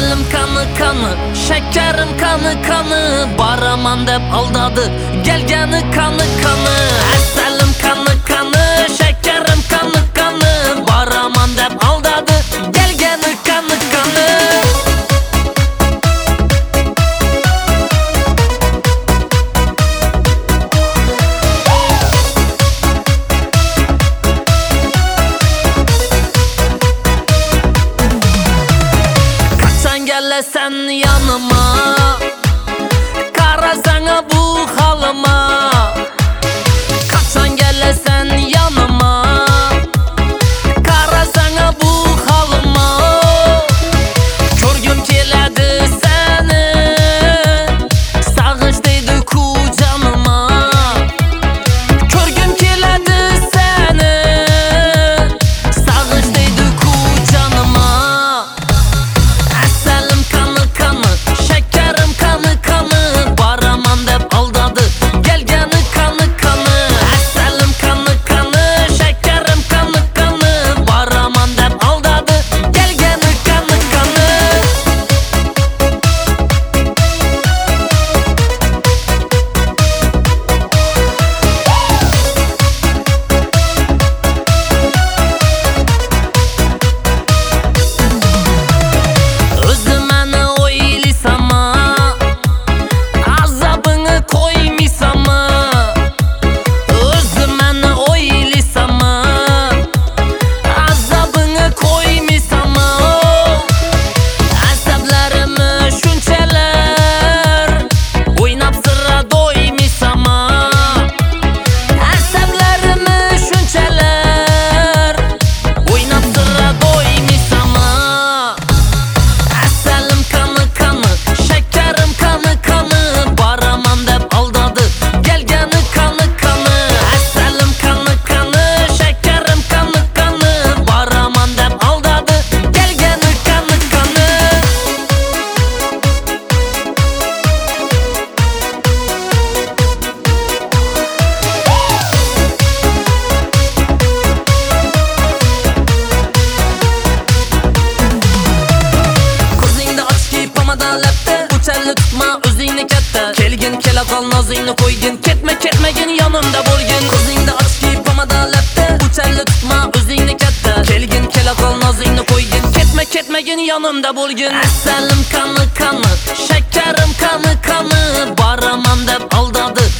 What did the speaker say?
Asalim qani, shakarim qani, baraman deb aldadı, gelgani qani. Asalim qani, shakarim qani, baraman deb aldadı, gelgani qani. Sen yanıma karasana bu halıma, kaçan gelesen yanıma karasana bu halıma. Körgüm keledi seni, sağış deydi ku canıma. Körgüm keledi seni, sağış deydi ku canıma. Asalim shakarim qani, baraman deb aldadı, gelgani qani. Asalim qani, shakarim qani, baraman deb aldadı, gelgani qani. Uçarlı tutma özüngni katta, kelgin kela qol nozingni qo'ygin, ketmagin yonimda bo'lgin. Ko'zingda och kiyib pomada lapda, uçarlı tutma özüngni katta, kelgin kela qol nozingni qo'ygin, ketmagin yonimda bo'lgin. Asalim qani, shakarim qani, baraman deb aldadı,